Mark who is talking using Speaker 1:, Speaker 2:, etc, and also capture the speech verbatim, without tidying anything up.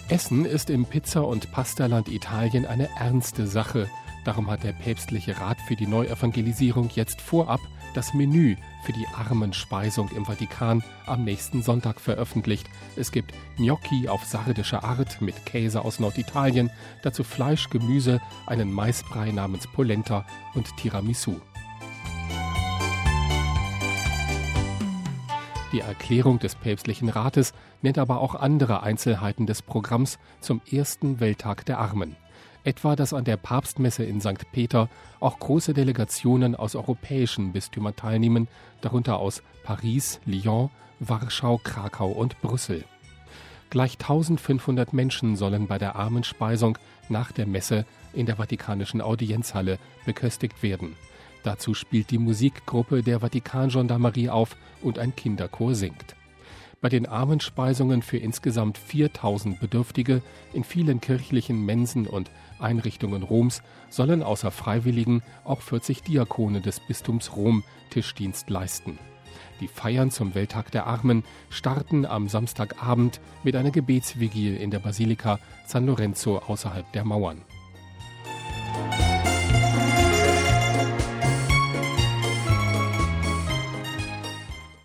Speaker 1: Essen ist im Pizza- und Pastaland Italien eine ernste Sache. Darum hat der Päpstliche Rat für die Neuevangelisierung jetzt vorab das Menü für die Armenspeisung im Vatikan am nächsten Sonntag veröffentlicht. Es gibt Gnocchi auf sardische Art mit Käse aus Norditalien, dazu Fleisch, Gemüse, einen Maisbrei namens Polenta und Tiramisu. Die Erklärung des Päpstlichen Rates nennt aber auch andere Einzelheiten des Programms zum ersten Welttag der Armen. Etwa, dass an der Papstmesse in Sankt Peter auch große Delegationen aus europäischen Bistümern teilnehmen, darunter aus Paris, Lyon, Warschau, Krakau und Brüssel. Gleich eintausendfünfhundert Menschen sollen bei der Armenspeisung nach der Messe in der Vatikanischen Audienzhalle beköstigt werden. Dazu spielt die Musikgruppe der Vatikan-Gendarmerie auf und ein Kinderchor singt. Bei den Armenspeisungen für insgesamt viertausend Bedürftige in vielen kirchlichen Mensen und Einrichtungen Roms sollen außer Freiwilligen auch vierzig Diakone des Bistums Rom Tischdienst leisten. Die Feiern zum Welttag der Armen starten am Samstagabend mit einer Gebetsvigil in der Basilika San Lorenzo außerhalb der Mauern.